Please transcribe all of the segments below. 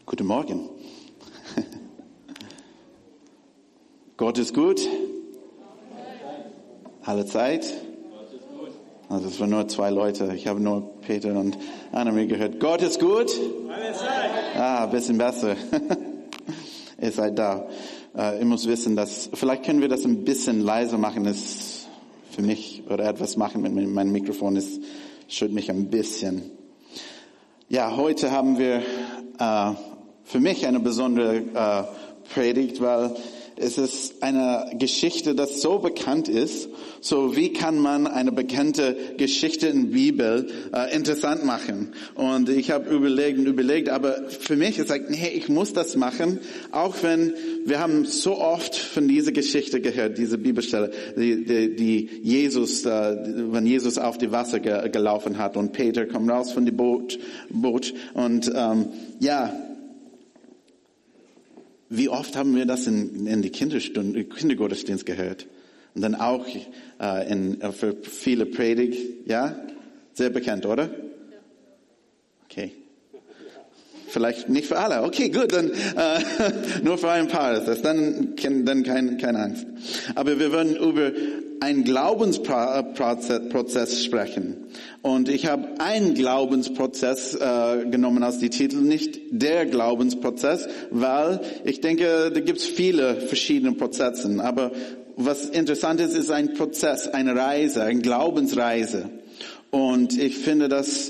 Guten Morgen. Gott ist gut. Alle Zeit. Also es waren nur 2 Leute. Ich habe nur Peter und Annemarie gehört. Gott ist gut. Alle Zeit. Ein bisschen besser. Ihr seid da. Ihr müsst wissen, dass vielleicht können wir das ein bisschen leiser machen. Das für mich oder etwas machen mit meinem Mikrofon. Es stört mich ein bisschen. Ja, heute haben wir für mich eine besondere Predigt, weil es ist eine Geschichte, das so bekannt ist. So, wie kann man eine bekannte Geschichte in der Bibel interessant machen? Und ich habe überlegt, aber für mich ist like, nee, ich muss das machen, auch wenn wir haben so oft von dieser Geschichte gehört, diese Bibelstelle, die Jesus, wenn Jesus auf die Wasser gelaufen hat und Peter kommt raus von dem Boot und wie oft haben wir das in die Kindergottesdienst gehört? Und dann auch für viele Predigt, ja? Sehr bekannt, oder? Okay. Vielleicht nicht für alle. Okay, gut, dann nur für ein paar ist das. Dann keine Angst. Aber wir werden über einen Glaubensprozess sprechen. Und ich habe einen Glaubensprozess genommen als die Titel, nicht der Glaubensprozess, weil ich denke, da gibt es viele verschiedene Prozesse. Aber was interessant ist ein Prozess, eine Reise, eine Glaubensreise. Und ich finde das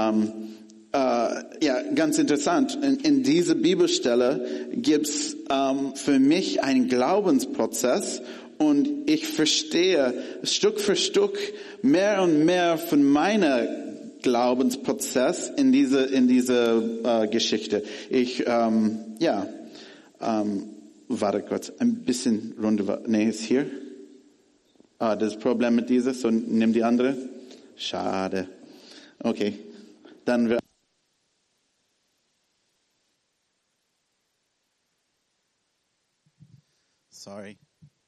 ganz interessant. In dieser Bibelstelle gibt's für mich einen Glaubensprozess und ich verstehe Stück für Stück mehr und mehr von meiner Glaubensprozess in diese Geschichte. Warte kurz, ein bisschen runter. Nee, ist hier. Das Problem mit dieser, so nimm die andere. Schade. Okay, dann wir. Sorry.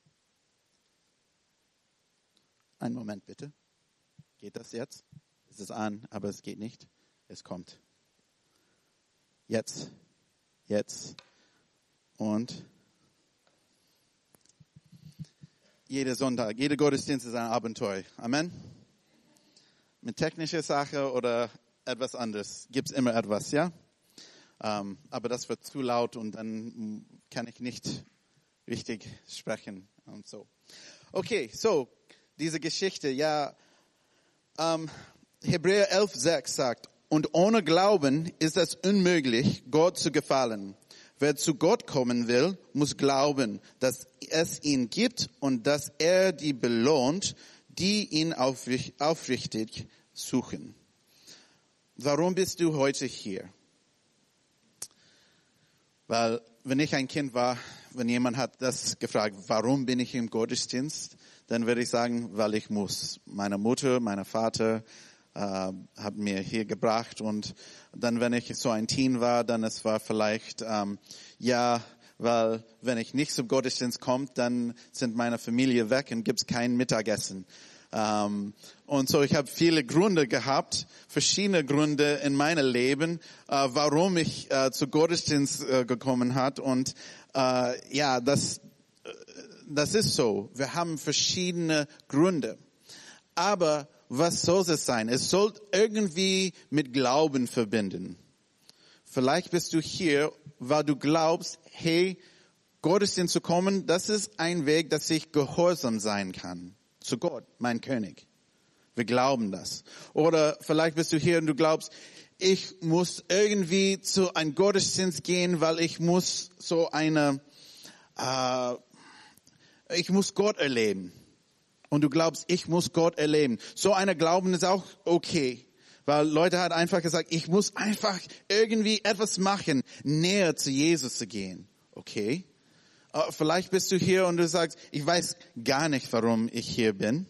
Einen Moment bitte. Geht das jetzt? Es ist an, aber es geht nicht. Es kommt. Jetzt. Und jeder Sonntag, jeder Gottesdienst ist ein Abenteuer. Amen. Mit technischer Sache oder etwas anderes gibt's immer etwas, ja? Aber das wird zu laut und dann kann ich nicht richtig sprechen und so. Okay, so, diese Geschichte, ja, Hebräer 11,6 sagt, und ohne Glauben ist es unmöglich, Gott zu gefallen. Wer zu Gott kommen will, muss glauben, dass es ihn gibt und dass er die belohnt, die ihn aufrichtig suchen. Warum bist du heute hier? Weil, wenn ich ein Kind war, wenn jemand hat das gefragt, warum bin ich im Gottesdienst, dann würde ich sagen, weil ich muss. Meine Mutter, mein Vater hat mir hier gebracht und dann, wenn ich so ein Teen war, dann es war vielleicht, weil wenn ich nicht zum Gottesdienst komme, dann sind meine Familie weg und gibt's kein Mittagessen. Und so, ich habe viele Gründe gehabt, verschiedene Gründe in meinem Leben, warum ich zu Gottesdienst gekommen hat. Und das ist so. Wir haben verschiedene Gründe. Aber was soll es sein? Es soll irgendwie mit Glauben verbinden. Vielleicht bist du hier, weil du glaubst, hey, Gottesdienst zu kommen, das ist ein Weg, dass ich gehorsam sein kann. Zu Gott, mein König. Wir glauben das. Oder vielleicht bist du hier und du glaubst, ich muss irgendwie zu einem Gottesdienst gehen, weil ich muss ich muss Gott erleben. Und du glaubst, ich muss Gott erleben. So einer Glauben ist auch okay. Weil Leute hat einfach gesagt, ich muss einfach irgendwie etwas machen, näher zu Jesus zu gehen. Okay. Vielleicht bist du hier und du sagst, ich weiß gar nicht, warum ich hier bin.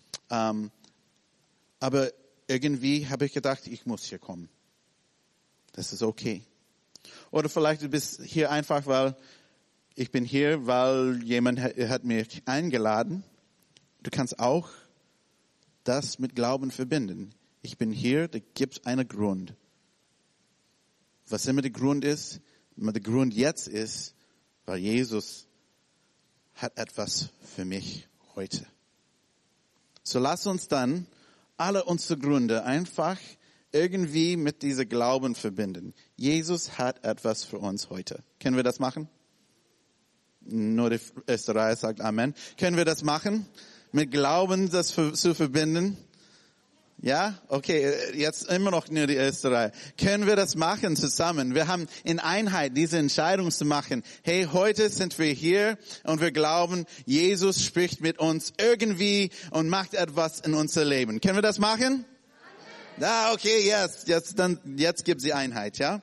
Aber irgendwie habe ich gedacht, ich muss hier kommen. Das ist okay. Oder vielleicht du bist hier einfach, weil ich bin hier, weil jemand hat mich eingeladen. Du kannst auch das mit Glauben verbinden. Ich bin hier, da gibt es einen Grund. Was immer der Grund ist, der Grund jetzt ist, weil Jesus hat etwas für mich heute. So lass uns dann alle unsere Gründe einfach irgendwie mit diesem Glauben verbinden. Jesus hat etwas für uns heute. Können wir das machen? Nur die erste Reihe sagt Amen. Können wir das machen? Mit Glauben das zu verbinden? Ja? Okay, jetzt immer noch nur die erste Reihe. Können wir das machen zusammen? Wir haben in Einheit diese Entscheidung zu machen. Hey, heute sind wir hier und wir glauben, Jesus spricht mit uns irgendwie und macht etwas in unser Leben. Können wir das machen? Ja, okay, jetzt gibt sie Einheit, ja?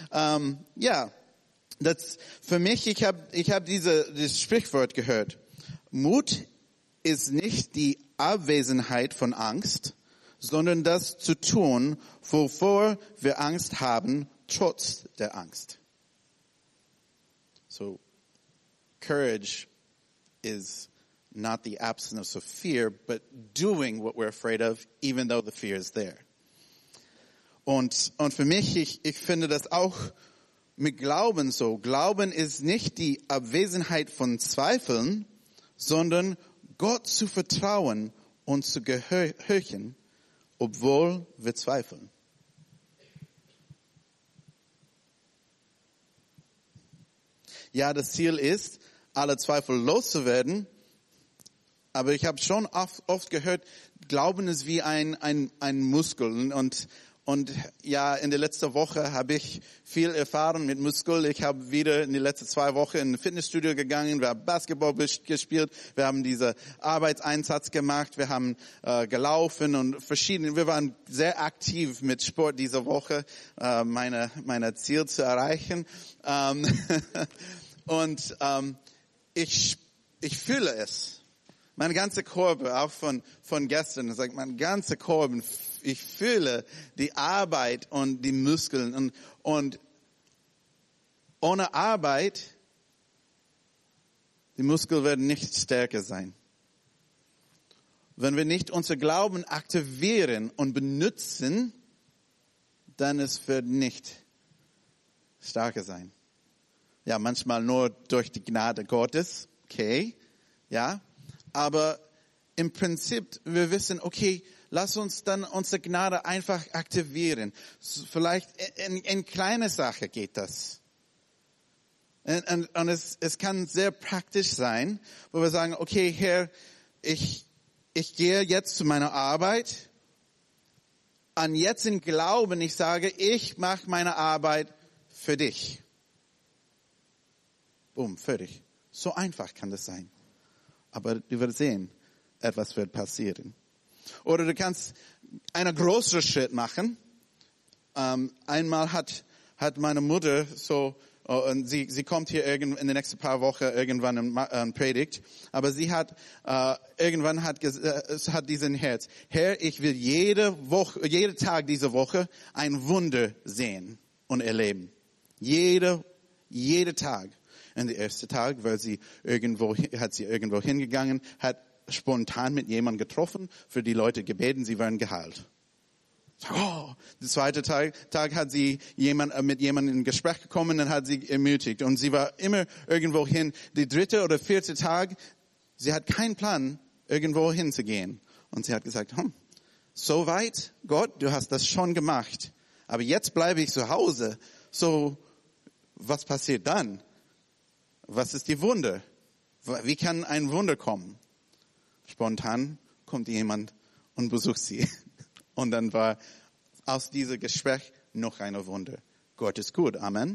Das für mich, ich hab dieses Sprichwort gehört. Mut ist nicht die Abwesenheit von Angst, sondern das zu tun, wovor wir Angst haben, trotz der Angst. So, courage is not the absence of fear, but doing what we're afraid of, even though the fear is there. Und für mich, ich finde das auch mit Glauben so. Glauben ist nicht die Abwesenheit von Zweifeln, sondern Gott zu vertrauen und zu gehorchen, obwohl wir zweifeln. Ja, das Ziel ist, alle Zweifel loszuwerden, aber ich habe schon oft gehört, Glauben ist wie ein Muskel und ja, in der letzten Woche habe ich viel erfahren mit Muskeln. Ich habe wieder in den letzten 2 Wochen in ein Fitnessstudio gegangen, wir haben Basketball gespielt, wir haben diesen Arbeitseinsatz gemacht, wir haben gelaufen und wir waren sehr aktiv mit Sport diese Woche, meine Ziel zu erreichen. Und ich fühle es. Mein ganzer Körper, auch von gestern, sagt mein ganzer Körper, ich fühle die Arbeit und die Muskeln und ohne Arbeit, die Muskeln werden nicht stärker sein. Wenn wir nicht unser Glauben aktivieren und benutzen, dann es wird nicht stärker sein. Ja, manchmal nur durch die Gnade Gottes, okay, ja. Aber im Prinzip, wir wissen, okay, lass uns dann unsere Gnade einfach aktivieren. Vielleicht in kleine Sache geht das. Und es kann sehr praktisch sein, wo wir sagen, okay, Herr, ich gehe jetzt zu meiner Arbeit. Und jetzt im Glauben, ich sage, ich mache meine Arbeit für dich. Boom, fertig. So einfach kann das sein. Aber du wirst sehen, etwas wird passieren. Oder du kannst einen größeren Schritt machen. Einmal hat meine Mutter so, und sie kommt hier in den nächsten paar Wochen irgendwann in Predigt, aber sie hat irgendwann hat diesen Herz. Herr, ich will jeden Tag diese Woche ein Wunder sehen und erleben. Jeder Tag. Und der erste Tag hat sie irgendwo hingegangen, hat spontan mit jemandem getroffen, für die Leute gebeten, sie werden geheilt. Oh, der zweite Tag hat sie mit jemandem in Gespräch gekommen und hat sie ermutigt. Und sie war immer irgendwo hin. Der 3. oder 4. Tag, sie hat keinen Plan, irgendwo hinzugehen. Und sie hat gesagt, so weit, Gott, du hast das schon gemacht. Aber jetzt bleibe ich zu Hause. So, was passiert dann? Was ist die Wunder? Wie kann ein Wunder kommen? Spontan kommt jemand und besucht sie. Und dann war aus diesem Gespräch noch ein Wunder. Gott ist gut. Amen.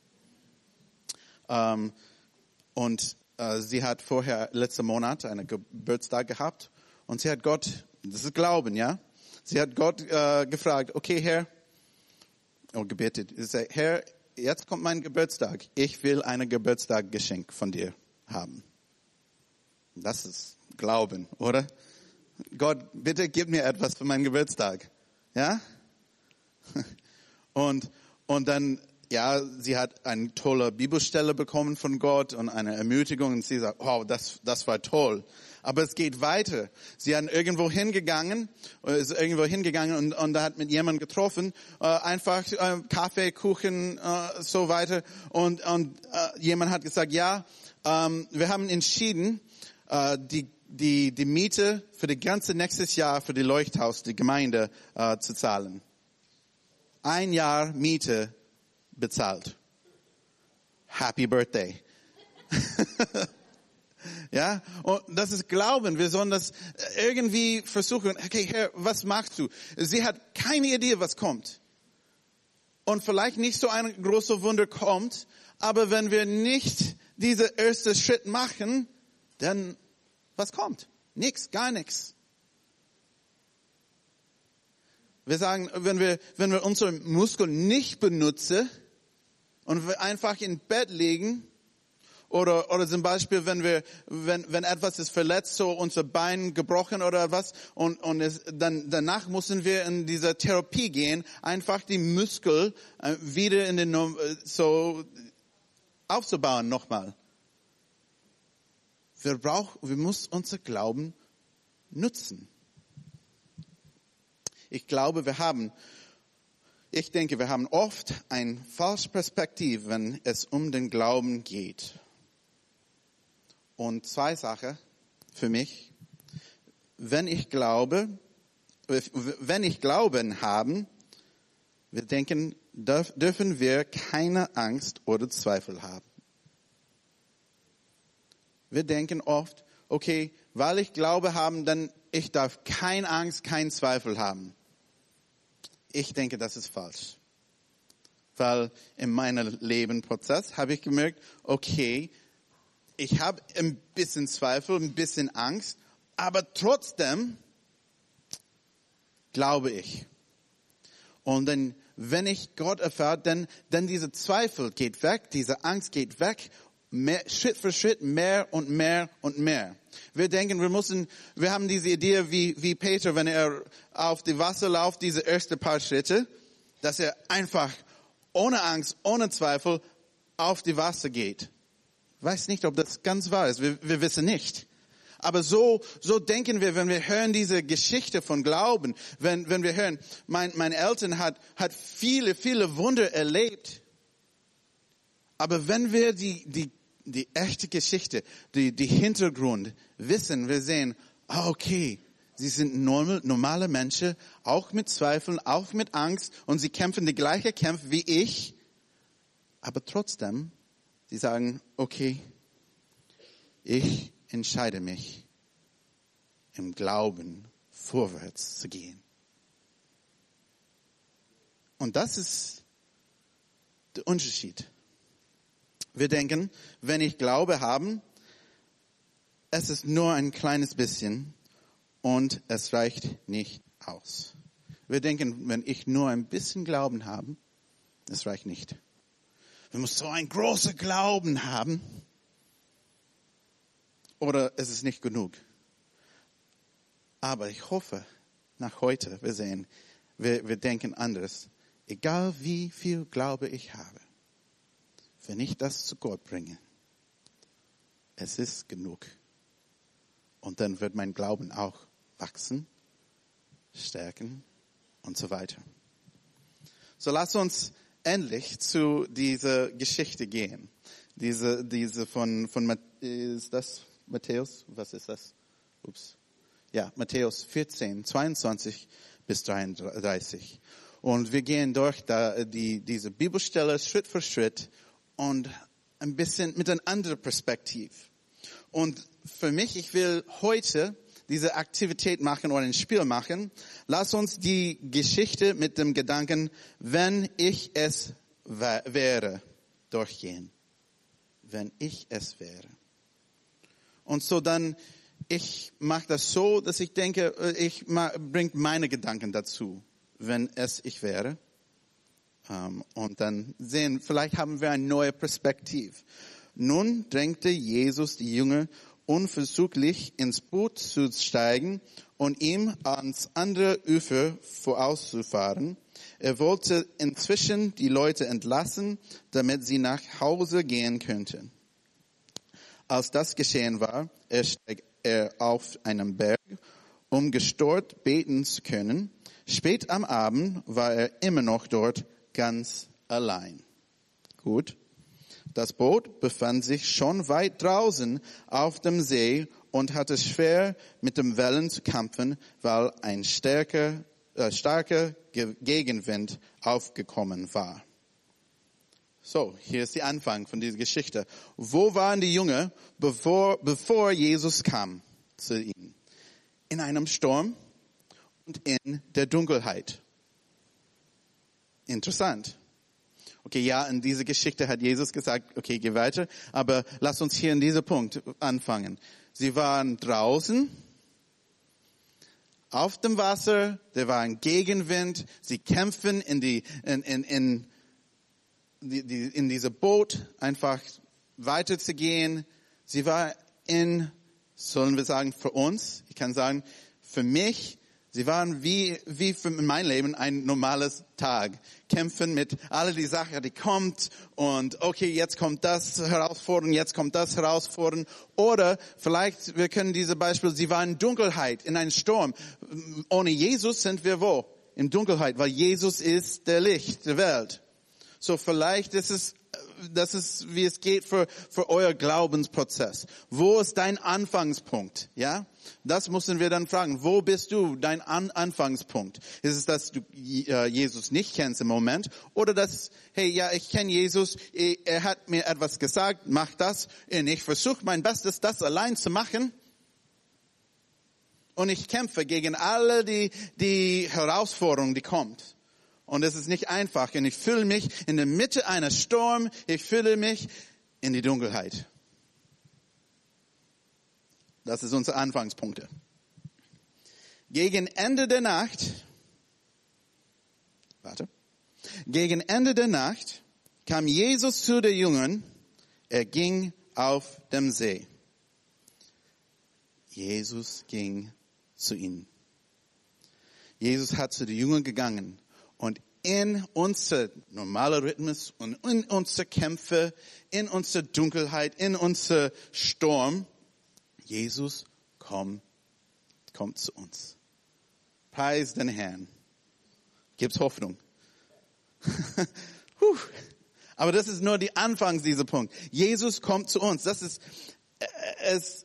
Sie hat vorher letzten Monat einen Geburtstag gehabt. Und sie hat Gott, das ist Glauben, ja? Sie hat Gott gefragt, okay, Herr, gebetet. Sie sagt, Herr, jetzt kommt mein Geburtstag. Ich will ein Geburtstagsgeschenk von dir haben. Das ist Glauben, oder? Gott, bitte gib mir etwas für meinen Geburtstag. Ja? Und dann, ja, sie hat eine tolle Bibelstelle bekommen von Gott und eine Ermutigung und sie sagt, wow, das war toll. Aber es geht weiter. Sie ist irgendwo hingegangen und da hat mit jemandem getroffen, einfach Kaffee, Kuchen, so weiter. Und jemand hat gesagt, ja, wir haben entschieden, die Miete für das ganze nächstes Jahr für die Leuchthaus, die Gemeinde, zu zahlen. 1 Jahr Miete bezahlt. Happy Birthday. Ja, und das ist Glauben. Wir sollen das irgendwie versuchen. Okay, Herr, was machst du? Sie hat keine Idee, was kommt. Und vielleicht nicht so ein großer Wunder kommt, aber wenn wir nicht diesen ersten Schritt machen, dann was kommt? Nix, gar nichts. Wir sagen, wenn wir unsere Muskeln nicht benutzen und wir einfach im Bett liegen, oder zum Beispiel, wenn etwas ist verletzt, so unser Bein gebrochen oder was, und danach müssen wir in diese Therapie gehen, einfach die Muskel wieder so aufzubauen nochmal. Wir müssen unser Glauben nutzen. Ich denke, wir haben oft eine falsche Perspektive, wenn es um den Glauben geht. Und 2 Sachen für mich. Wenn ich Glauben haben, wir denken, dürfen wir keine Angst oder Zweifel haben. Wir denken oft, okay, weil ich Glaube habe, dann ich darf keine Angst, keinen Zweifel haben. Ich denke, das ist falsch. Weil in meinem Lebensprozess habe ich gemerkt, okay, ich habe ein bisschen Zweifel, ein bisschen Angst, aber trotzdem glaube ich. Und dann, wenn ich Gott erfahre, dann diese Zweifel geht weg, diese Angst geht weg, Schritt für Schritt mehr und mehr und mehr. Wir denken, wir haben diese Idee wie Peter, wenn er auf die Wasser läuft, diese ersten paar Schritte, dass er einfach ohne Angst, ohne Zweifel auf die Wasser geht. Ich weiß nicht, ob das ganz wahr ist. Wir wissen nicht. Aber so denken wir, wenn wir hören diese Geschichte von Glauben, wenn wir hören, meine Eltern hat viele, viele Wunder erlebt. Aber wenn wir die echte Geschichte, die Hintergrund wissen, wir sehen, okay, sie sind normale Menschen, auch mit Zweifeln, auch mit Angst, und sie kämpfen die gleiche Kämpfe wie ich. Aber trotzdem, sie sagen, okay, ich entscheide mich, im Glauben vorwärts zu gehen. Und das ist der Unterschied. Wir denken, wenn ich Glaube habe, es ist nur ein kleines bisschen und es reicht nicht aus. Wir denken, wenn ich nur ein bisschen Glauben habe, es reicht nicht. Wir müssen so einen großen Glauben haben oder es ist nicht genug. Aber ich hoffe, nach heute, wir sehen, wir denken anders. Egal wie viel Glaube ich habe, wenn ich das zu Gott bringe, es ist genug. Und dann wird mein Glauben auch wachsen, stärken und so weiter. So lass uns endlich zu dieser Geschichte gehen. Diese von ist das Matthäus? Was ist das? Ja, Matthäus 14, 22 bis 33. Und wir gehen durch diese Bibelstelle Schritt für Schritt und ein bisschen mit einer anderen Perspektive. Und für mich, ich will heute diese Aktivität machen oder ein Spiel machen. Lass uns die Geschichte mit dem Gedanken, wenn ich es wäre, durchgehen. Wenn ich es wäre. Und so dann, ich mache das so, dass ich denke, ich bringe meine Gedanken dazu, wenn es ich wäre. Und dann sehen, vielleicht haben wir eine neue Perspektive. Nun drängte Jesus die Jünger unverzüglich ins Boot zu steigen und ihm ans andere Ufer vorauszufahren. Er wollte inzwischen die Leute entlassen, damit sie nach Hause gehen könnten. Als das geschehen war, erstieg er auf einen Berg, um gestört beten zu können. Spät am Abend war er immer noch dort, ganz allein. Gut. Das Boot befand sich schon weit draußen auf dem See und hatte schwer mit den Wellen zu kämpfen, weil ein starker Gegenwind aufgekommen war. So, hier ist der Anfang von dieser Geschichte. Wo waren die Jünger, bevor Jesus kam zu ihnen? In einem Sturm und in der Dunkelheit. Interessant. Okay, ja, in dieser Geschichte hat Jesus gesagt, okay, geh weiter, aber lass uns hier in diesem Punkt anfangen. Sie waren draußen auf dem Wasser, da war ein Gegenwind, sie kämpfen in diese Boot einfach weiterzugehen. Sie war sollen wir sagen, für uns, ich kann sagen, für mich, sie waren wie für mein Leben ein normales Tag. Kämpfen mit all die Sachen, die kommt und okay, jetzt kommt das Herausforderung, jetzt kommt das Herausforderung. Oder vielleicht, wir können diese Beispiele, sie waren in Dunkelheit, in einem Sturm. Ohne Jesus sind wir wo? In Dunkelheit, weil Jesus ist der Licht der Welt. So vielleicht ist es, das ist, wie es geht für euer Glaubensprozess. Wo ist dein Anfangspunkt? Ja? Das müssen wir dann fragen. Wo bist du, dein Anfangspunkt? Ist es, dass du Jesus nicht kennst im Moment? Oder dass, hey, ja, ich kenne Jesus, er hat mir etwas gesagt, mach das. Und ich versuche mein Bestes, das allein zu machen. Und ich kämpfe gegen alle die Herausforderungen, die kommt. Und es ist nicht einfach. Und ich fühle mich in der Mitte einer Sturm. Ich fühle mich in die Dunkelheit. Das ist unsere Anfangspunkte. Gegen Ende der Nacht kam Jesus zu den Jüngern. Er ging auf dem See. Jesus ging zu ihnen. Jesus hat zu den Jüngern gegangen. Und in unser normaler Rhythmus und in unsere Kämpfe, in unsere Dunkelheit, in unser Sturm, Jesus kommt zu uns. Preis den Herrn. Gibt's Hoffnung. Aber das ist nur die Anfangs dieser Punkt. Jesus kommt zu uns. Das ist es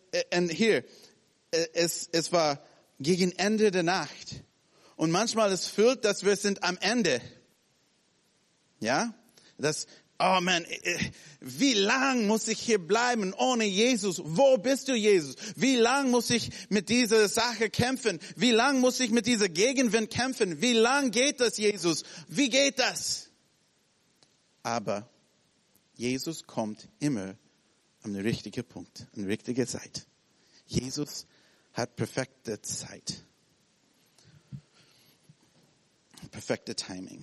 war gegen Ende der Nacht. Und manchmal es fühlt, dass wir sind am Ende. Ja? Oh man, wie lang muss ich hier bleiben ohne Jesus? Wo bist du, Jesus? Wie lang muss ich mit dieser Sache kämpfen? Wie lang muss ich mit dieser Gegenwind kämpfen? Wie lang geht das, Jesus? Wie geht das? Aber Jesus kommt immer an den richtigen Punkt, an die richtige Zeit. Jesus hat perfekte Zeit. Perfekte Timing.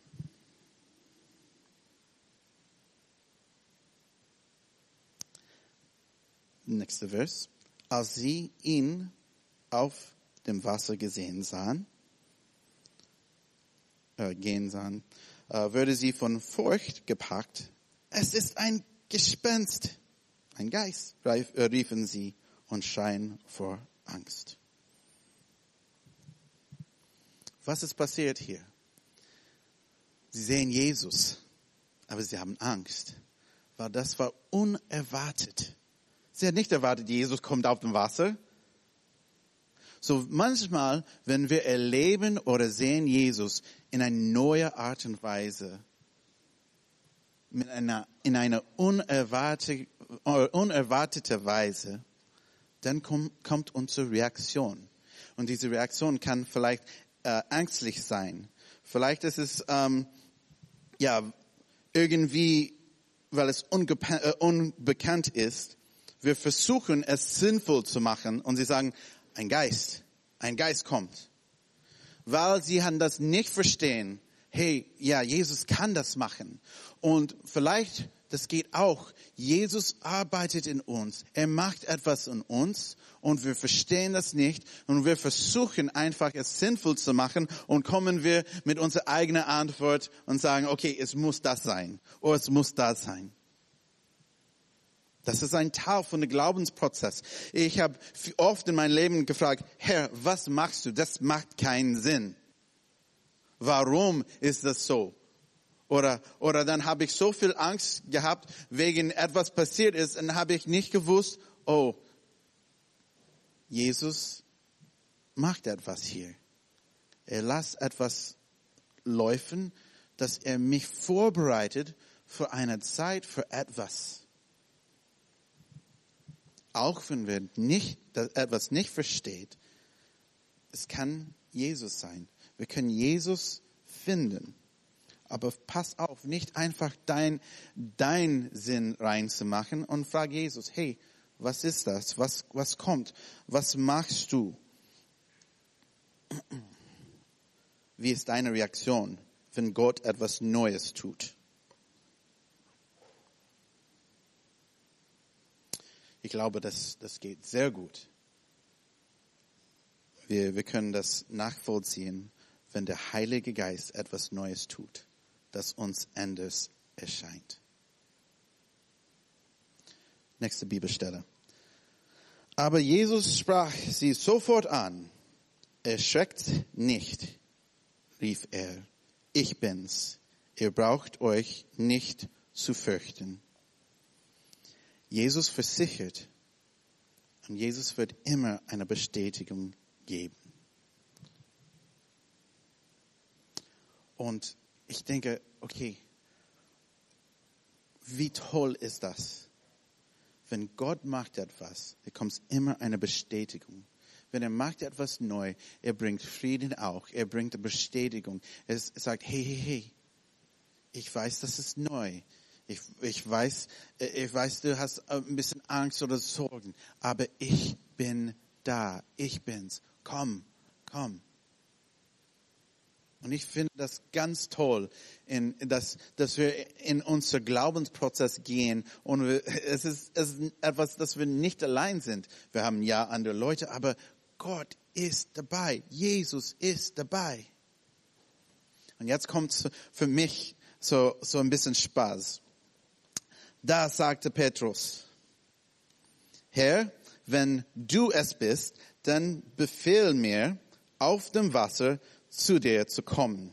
Nächster Vers. Als sie ihn auf dem Wasser gehen sahen, wurde sie von Furcht gepackt. Es ist ein Gespenst, ein Geist, riefen sie und schreien vor Angst. Was ist passiert hier? Sie sehen Jesus, aber sie haben Angst, weil das war unerwartet. Sie hat nicht erwartet, Jesus kommt auf dem Wasser. So manchmal, wenn wir erleben oder sehen Jesus in einer neuen Art und Weise, in einer unerwartete Weise, dann kommt unsere Reaktion. Und diese Reaktion kann vielleicht ängstlich sein. Vielleicht ist es irgendwie, weil es unbekannt ist. Wir versuchen es sinnvoll zu machen und sie sagen, ein Geist kommt. Weil sie das nicht verstehen. Hey, ja, Jesus kann das machen. Und vielleicht das geht auch. Jesus arbeitet in uns. Er macht etwas in uns und wir verstehen das nicht und wir versuchen einfach es sinnvoll zu machen und kommen wir mit unserer eigenen Antwort und sagen, okay, es muss das sein oder es muss das sein. Das ist ein Teil von dem Glaubensprozess. Ich habe oft in meinem Leben gefragt, Herr, was machst du? Das macht keinen Sinn. Warum ist das so? Oder dann habe ich so viel Angst gehabt, wegen etwas passiert ist, und habe ich nicht gewusst, oh, Jesus macht etwas hier. Er lässt etwas laufen, dass er mich vorbereitet für eine Zeit, für etwas. Auch wenn wir etwas nicht verstehen, es kann Jesus sein. Wir können Jesus finden. Aber pass auf, nicht einfach dein Sinn reinzumachen und frag Jesus, hey, was ist das? Was kommt? Was machst du? Wie ist deine Reaktion, wenn Gott etwas Neues tut? Ich glaube, das geht sehr gut. Wir können das nachvollziehen, wenn der Heilige Geist etwas Neues tut, das uns anders erscheint. Nächste Bibelstelle. Aber Jesus sprach sie sofort an. Erschreckt nicht, rief er. Ich bin's. Ihr braucht euch nicht zu fürchten. Jesus versichert und Jesus wird immer eine Bestätigung geben. Und ich denke, okay, wie toll ist das? Wenn Gott macht etwas, bekommt immer eine Bestätigung. Wenn er macht etwas neu, er bringt Frieden auch, er bringt eine Bestätigung. Er sagt, hey, ich weiß, das ist neu. Ich weiß, du hast ein bisschen Angst oder Sorgen, aber ich bin da, ich bin's. Komm. Und ich finde das ganz toll, dass wir in unser Glaubensprozess gehen und es ist etwas, dass wir nicht allein sind. Wir haben ja andere Leute, aber Gott ist dabei. Jesus ist dabei. Und jetzt kommt für mich so ein bisschen Spaß. Da sagte Petrus, Herr, wenn du es bist, dann befehl mir, auf dem Wasser zu dir zu kommen.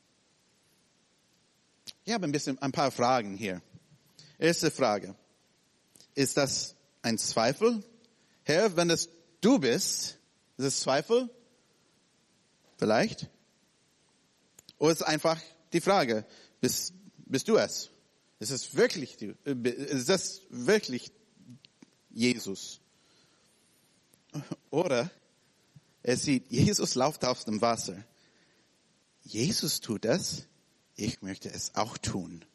Ich habe ein paar Fragen hier. Erste Frage. Ist das ein Zweifel? Herr, wenn es du bist, ist es Zweifel? Vielleicht? Oder ist es einfach die Frage, bist du es? Ist das wirklich Jesus? Oder er sieht, Jesus läuft auf dem Wasser. Jesus tut das, ich möchte es auch tun.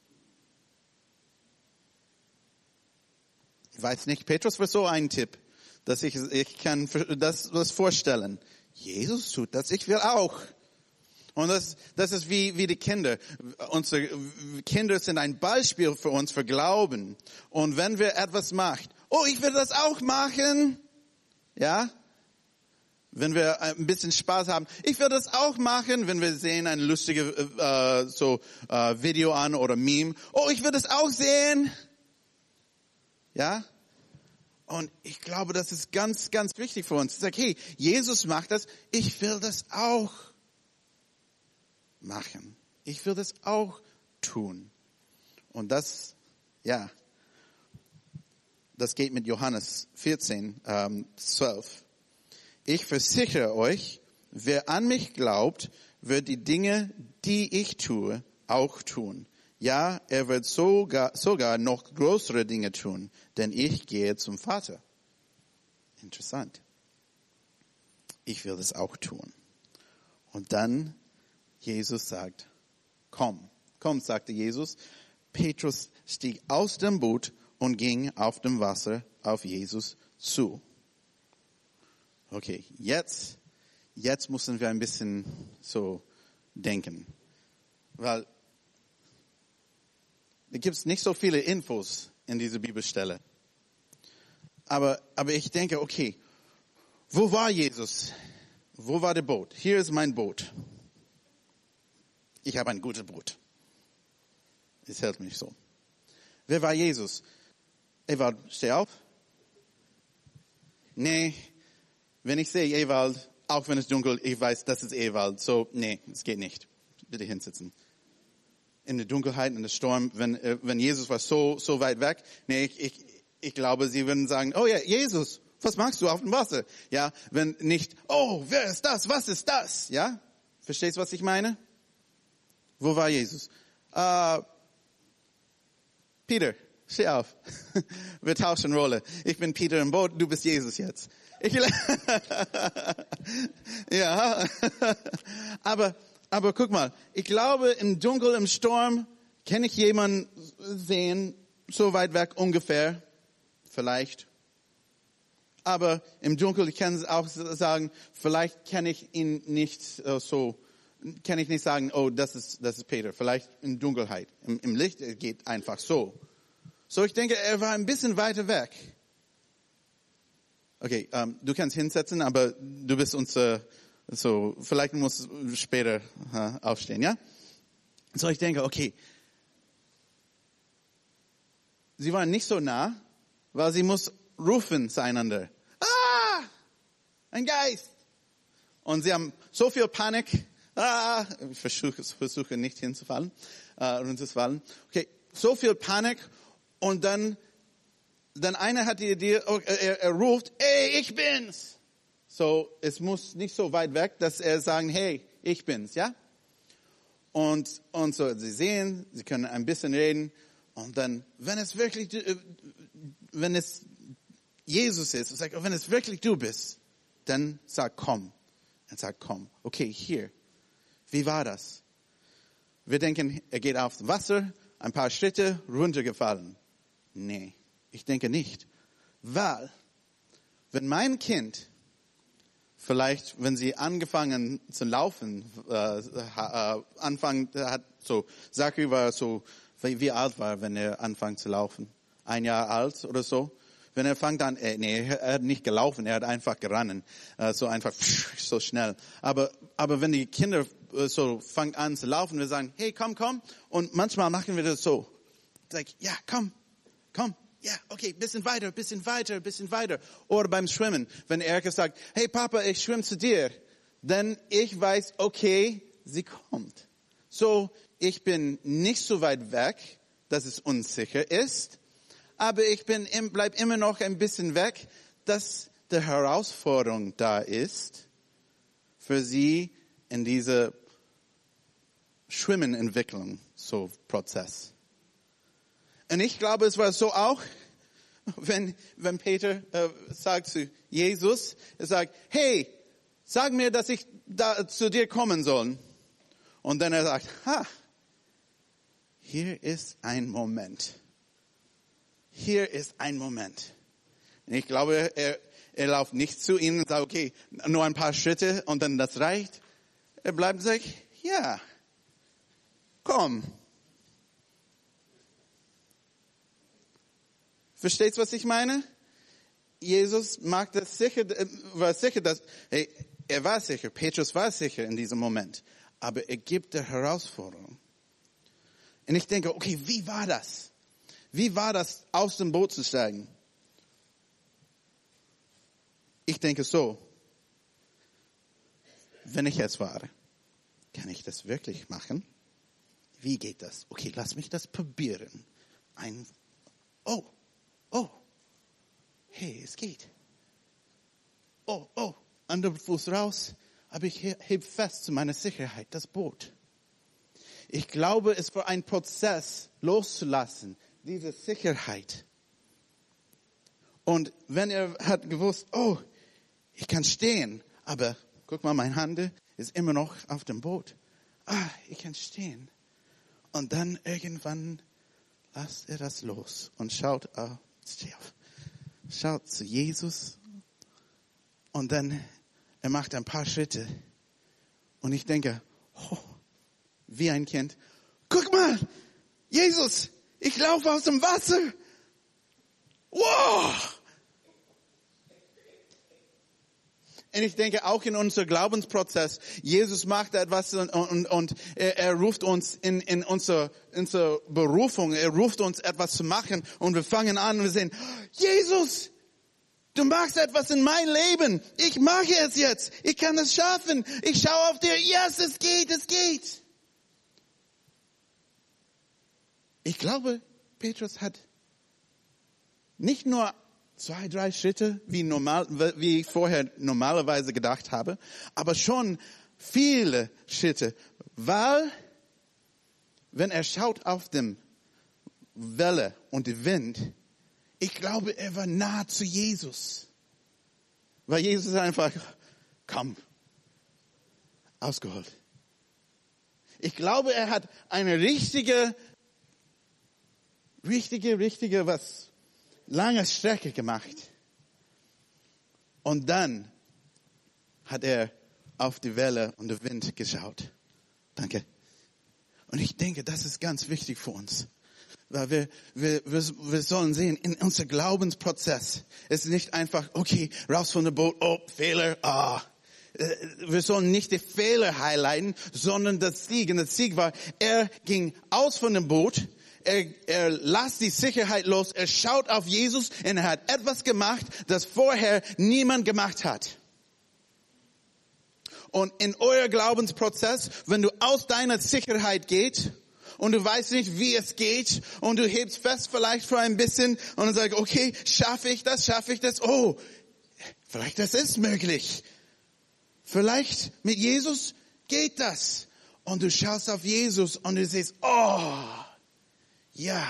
Ich weiß nicht, Petrus war so ein Tipp, dass ich kann das vorstellen. Jesus tut das, ich will auch. Und das ist wie die Kinder. Unsere Kinder sind ein Beispiel für uns, für Glauben. Und wenn wir etwas machen, oh, ich will das auch machen. Ja? Wenn wir ein bisschen Spaß haben, ich will das auch machen, wenn wir sehen ein lustiges Video an oder Meme. Oh, ich will das auch sehen. Ja? Und ich glaube, das ist ganz, ganz wichtig für uns. Ich sage, hey, Jesus macht das, ich will das auch machen. Ich will das auch tun. Und das geht mit Johannes 14, 12. Ich versichere euch, wer an mich glaubt, wird die Dinge, die ich tue, auch tun. Ja, er wird sogar noch größere Dinge tun, denn ich gehe zum Vater. Interessant. Ich will das auch tun. Und dann Jesus sagt, komm, sagte Jesus. Petrus stieg aus dem Boot und ging auf dem Wasser auf Jesus zu. Okay, jetzt müssen wir ein bisschen so denken. Weil Da gibt es nicht so viele Infos in dieser Bibelstelle. Aber ich denke, okay, wo war Jesus? Wo war der Boot? Hier ist mein Boot. Ich habe ein gutes Boot. Es hält mich so. Wer war Jesus? Ewald, steh auf. Nee, wenn ich sehe Ewald, auch wenn es dunkel, ich weiß, das ist Ewald. So, nee, es geht nicht. Bitte hinsitzen. In der Dunkelheit, in der Sturm, wenn Jesus war so weit weg, nee, ich glaube, sie würden sagen, oh ja, Jesus, was machst du auf dem Wasser? Ja, wenn nicht, oh, wer ist das? Was ist das? Ja, verstehst du, was ich meine? Wo war Jesus? Peter, steh auf. Wir tauschen Rolle. Ich bin Peter im Boot, du bist Jesus jetzt. Ja, aber guck mal, ich glaube, im Dunkel, im Sturm, kann ich jemanden sehen, so weit weg ungefähr, vielleicht. Aber im Dunkel, ich kann auch sagen, vielleicht kann ich ihn nicht kann ich nicht sagen, oh, das ist Peter. Vielleicht in Dunkelheit. Im Licht geht einfach so. So, ich denke, er war ein bisschen weiter weg. Okay, du kannst hinsetzen, aber du bist vielleicht musst du später aufstehen, ja? So, ich denke, okay. Sie waren nicht so nah, weil sie muss rufen zueinander. Ah! Ein Geist! Und sie haben so viel Panik. Ah! Ich versuche nicht runterzufallen. Okay, so viel Panik. Und dann einer hat die Idee, er ruft, ey, ich bin's. So, es muss nicht so weit weg, dass er sagen, hey, ich bin's, ja? Und so, sie sehen, sie können ein bisschen reden. Und dann, wenn es Jesus ist, sagt, wenn es wirklich du bist, dann sag, komm. Er sagt, komm. Okay, hier. Wie war das? Wir denken, er geht aufs Wasser, ein paar Schritte, runtergefallen. Nee, ich denke nicht. Weil, wenn mein Kind vielleicht, wenn sie angefangen zu laufen, Zachary war so, wie alt war, wenn er anfängt zu laufen? 1 Jahr alt oder so? Wenn er fängt an, er hat nicht gelaufen, er hat einfach gerannt, so schnell. Aber wenn die Kinder so fangen an zu laufen, wir sagen, hey, komm, und manchmal machen wir das so. Sag, ja, komm, ja, okay, bisschen weiter. Oder beim Schwimmen, wenn Erika sagt, hey Papa, ich schwimme zu dir, dann ich weiß, okay, sie kommt. So, ich bin nicht so weit weg, dass es unsicher ist, aber bleib immer noch ein bisschen weg, dass die Herausforderung da ist für sie in diese Schwimmenentwicklung, so Prozess. Und ich glaube, es war so auch, wenn Peter sagt zu Jesus, er sagt, hey, sag mir, dass ich da zu dir kommen soll. Und dann er sagt, hier ist ein Moment. Und ich glaube, er läuft nicht zu ihnen und sagt, okay, nur ein paar Schritte und dann das reicht. Er bleibt und sagt, ja, komm. Versteht's, was ich meine? Jesus war sicher, Petrus war sicher in diesem Moment. Aber er gibt der Herausforderung. Und ich denke, okay, wie war das? Wie war das, aus dem Boot zu steigen? Ich denke so, wenn ich es war, kann ich das wirklich machen? Wie geht das? Okay, lass mich das probieren. Hey, es geht. Anderer Fuß raus, aber ich heb fest zu meiner Sicherheit das Boot. Ich glaube, es war ein Prozess, loszulassen, diese Sicherheit. Und wenn er hat gewusst, ich kann stehen, aber guck mal, meine Hand ist immer noch auf dem Boot. Ich kann stehen. Und dann irgendwann lässt er das los und schaut zu Jesus. Und dann, er macht ein paar Schritte. Und ich denke, wie ein Kind, guck mal, Jesus, Ich laufe aus dem Wasser. Wow! Und ich denke auch in unserem Glaubensprozess, Jesus macht etwas und er ruft uns in unsere Berufung, er ruft uns etwas zu machen und wir fangen an und wir sehen, Jesus, du machst etwas in mein Leben, ich mache es jetzt, ich kann es schaffen, ich schaue auf dir, yes, es geht. Ich glaube, Petrus hat nicht nur 2, 3 Schritte, wie ich vorher normalerweise gedacht habe, aber schon viele Schritte, weil, wenn er schaut auf die Welle und den Wind, ich glaube, er war nah zu Jesus. Weil Jesus einfach, komm, ausgeholt. Ich glaube, er hat eine richtige, lange Strecke gemacht. Und dann hat er auf die Welle und den Wind geschaut. Danke. Und ich denke, das ist ganz wichtig für uns. Weil wir sollen sehen, in unserem Glaubensprozess ist nicht einfach, okay, raus von dem Boot, oh, Fehler, Wir sollen nicht die Fehler highlighten, sondern das Sieg. Und das Sieg war, er ging aus von dem Boot, er lässt die Sicherheit los, er schaut auf Jesus und er hat etwas gemacht, das vorher niemand gemacht hat. Und in euer Glaubensprozess, wenn du aus deiner Sicherheit gehst und du weißt nicht, wie es geht und du hebst fest vielleicht für ein bisschen und dann sagst, okay, schaffe ich das? Oh, vielleicht das ist möglich. Vielleicht mit Jesus geht das. Und du schaust auf Jesus und du siehst, oh, ja.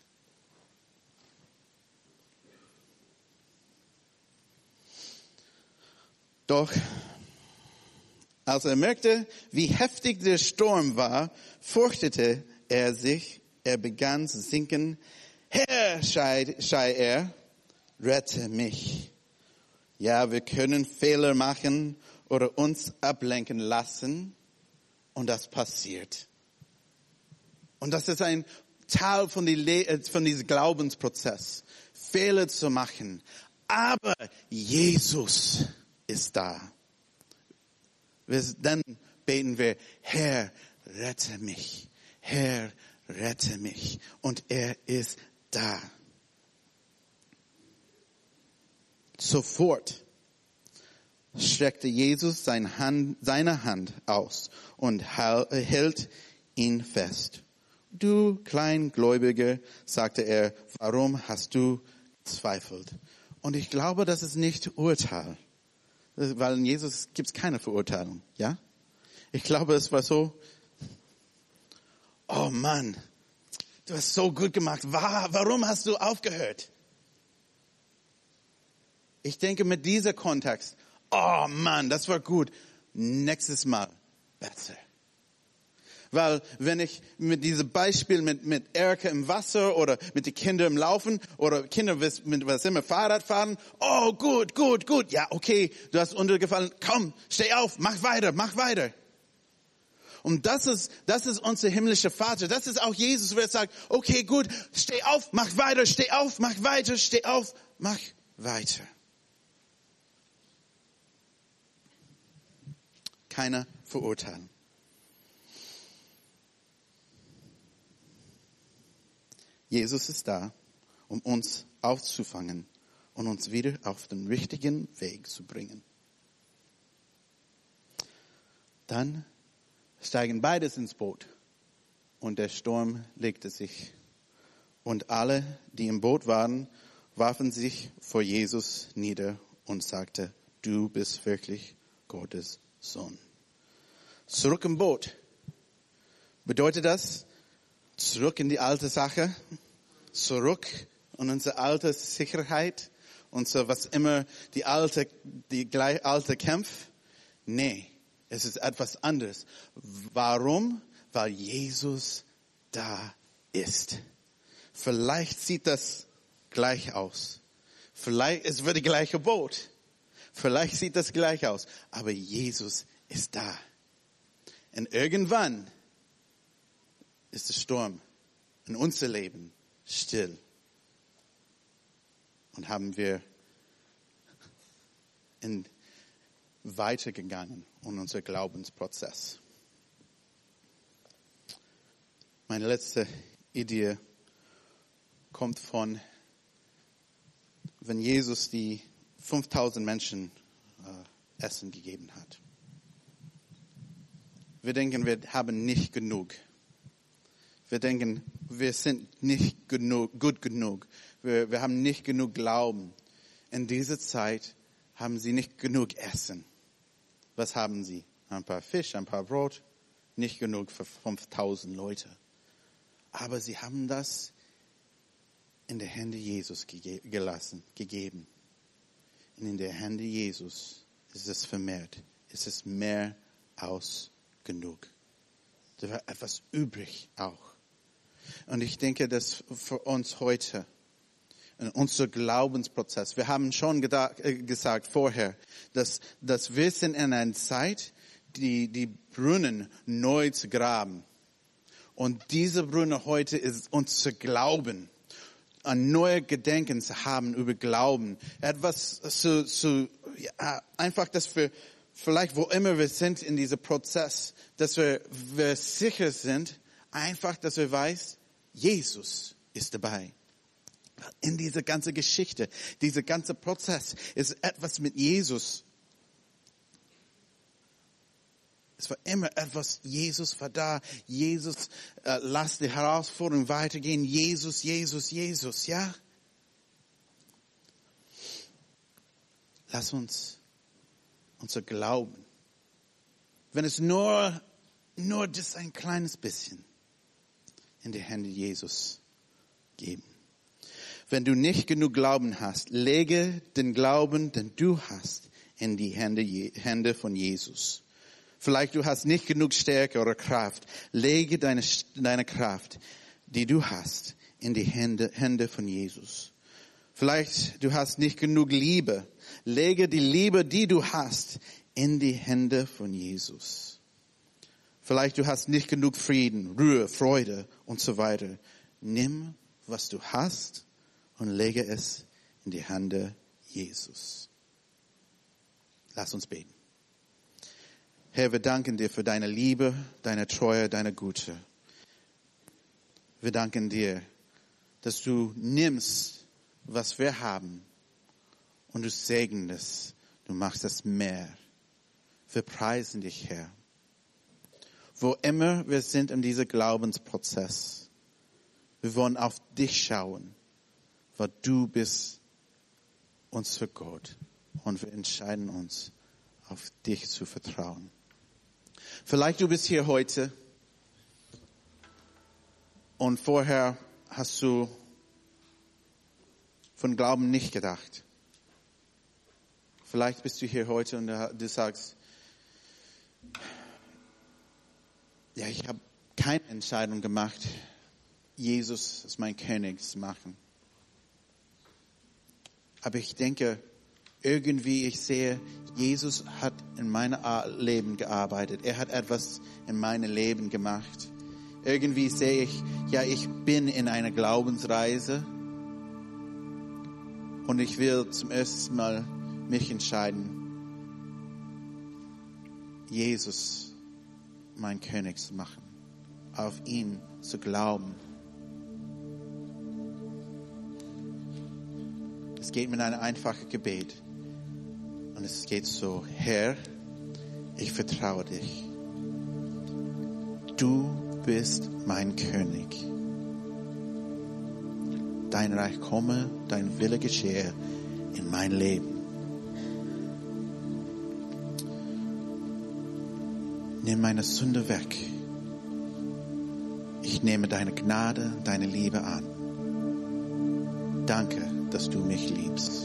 Doch, als er merkte, wie heftig der Sturm war, fürchtete er sich, er begann zu sinken. Herr, schrie er, rette mich. Ja, wir können Fehler machen oder uns ablenken lassen und das passiert. Und das ist ein Teil von diesem Glaubensprozess, Fehler zu machen. Aber Jesus ist da. Dann beten wir, Herr, rette mich. Herr, rette mich. Und er ist da. Sofort streckte Jesus seine Hand aus und hält ihn fest. Du Kleingläubiger, sagte er, warum hast du gezweifelt? Und ich glaube, das ist nicht Urteil. Weil in Jesus gibt es keine Verurteilung, ja? Ich glaube, es war so, oh Mann, du hast so gut gemacht. Warum hast du aufgehört? Ich denke mit diesem Kontext, oh Mann, das war gut. Nächstes Mal besser. Weil wenn ich mit diesem Beispiel mit Erika im Wasser oder mit den Kindern im Laufen oder Kinder mit was immer Fahrrad fahren, oh gut. Ja, okay, du hast untergefallen. Komm, steh auf, mach weiter. Und das ist unser himmlischer Vater. Das ist auch Jesus, wer sagt, okay, gut, steh auf, mach weiter, steh auf, mach weiter, steh auf, mach weiter. Keine Verurteilung. Jesus ist da, um uns aufzufangen und uns wieder auf den richtigen Weg zu bringen. Dann steigen beides ins Boot und der Sturm legte sich. Und alle, die im Boot waren, warfen sich vor Jesus nieder und sagten, du bist wirklich Gottes Sohn. Zurück im Boot. Bedeutet das, zurück in die alte Sache, zurück in unsere alte Sicherheit, unser was immer die alte Kampf? Nee, es ist etwas anderes. Warum? Weil Jesus da ist. Vielleicht sieht das gleich aus. Vielleicht es wird das gleiche Boot. Vielleicht sieht das gleich aus, aber Jesus ist da. Und irgendwann ist der Sturm in unser Leben still und haben wir weitergegangen in unser Glaubensprozess. Meine letzte Idee kommt von, wenn Jesus die 5000 Menschen Essen gegeben hat. Wir denken, wir haben nicht genug. Wir denken, wir sind nicht gut genug. Wir haben nicht genug Glauben. In dieser Zeit haben sie nicht genug Essen. Was haben sie? Ein paar Fisch, ein paar Brot. Nicht genug für 5000 Leute. Aber sie haben das in die Hände Jesus gegeben. Und in die Hände Jesus ist es vermehrt. Es ist mehr als genug. Da war etwas übrig auch. Und ich denke, dass für uns heute, in unser Glaubensprozess, wir haben schon gesagt vorher, dass wir sind in einer Zeit, die Brunnen neu zu graben. Und diese Brunnen heute ist unser Glauben. Ein neues Gedenken zu haben über Glauben. Etwas einfach, dass wir vielleicht, wo immer wir sind in diesem Prozess, dass wir sicher sind, einfach, dass wir weiß, Jesus ist dabei. In dieser ganzen Geschichte, dieser ganze Prozess ist etwas mit Jesus. Es war immer etwas, Jesus war da. Jesus lasst die Herausforderung weitergehen. Jesus, Jesus, Jesus, ja? Lass uns unser Glauben, wenn es nur das ein kleines bisschen, in die Hände Jesus geben. Wenn du nicht genug Glauben hast, lege den Glauben, den du hast, in die Hände von Jesus. Vielleicht du hast nicht genug Stärke oder Kraft. Lege deine Kraft, die du hast, in die Hände von Jesus. Vielleicht du hast nicht genug Liebe. Lege die Liebe, die du hast, in die Hände von Jesus. Vielleicht du hast nicht genug Frieden, Ruhe, Freude und so weiter. Nimm, was du hast und lege es in die Hände Jesus. Lass uns beten. Herr, wir danken dir für deine Liebe, deine Treue, deine Güte. Wir danken dir, dass du nimmst, was wir haben, und du segnest, du machst es mehr. Wir preisen dich, Herr. Wo immer wir sind in diesem Glaubensprozess, wir wollen auf dich schauen, weil du bist unser Gott, und wir entscheiden uns, auf dich zu vertrauen. Vielleicht du bist hier heute und vorher hast du von Glauben nicht gedacht. Vielleicht bist du hier heute und du sagst, ja, ich habe keine Entscheidung gemacht, Jesus ist mein König zu machen. Aber ich denke, irgendwie, ich sehe, Jesus hat in meinem Leben gearbeitet. Er hat etwas in meinem Leben gemacht. Irgendwie sehe ich, ja, ich bin in einer Glaubensreise. Und ich will zum ersten Mal mich entscheiden, Jesus mein König zu machen. Auf ihn zu glauben. Es geht mit einem einfachen Gebet. Und es geht so, Herr, ich vertraue dich. Du bist mein König. Dein Reich komme, dein Wille geschehe in mein Leben. Nimm meine Sünde weg. Ich nehme deine Gnade, deine Liebe an. Danke, dass du mich liebst.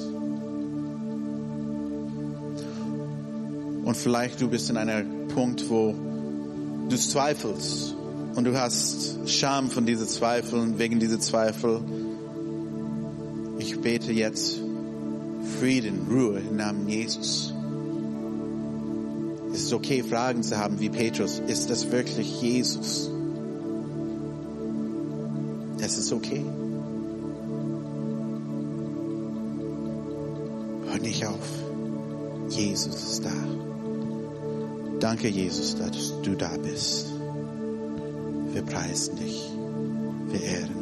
Und vielleicht du bist in einem Punkt, wo du zweifelst und du hast Scham von diesen Zweifeln, wegen dieser Zweifel. Ich bete jetzt Frieden, Ruhe im Namen Jesus. Es ist okay, Fragen zu haben wie Petrus. Ist das wirklich Jesus? Es ist okay. nicht auf. Jesus ist da. Danke, Jesus, dass du da bist. Wir preisen dich. Wir ehren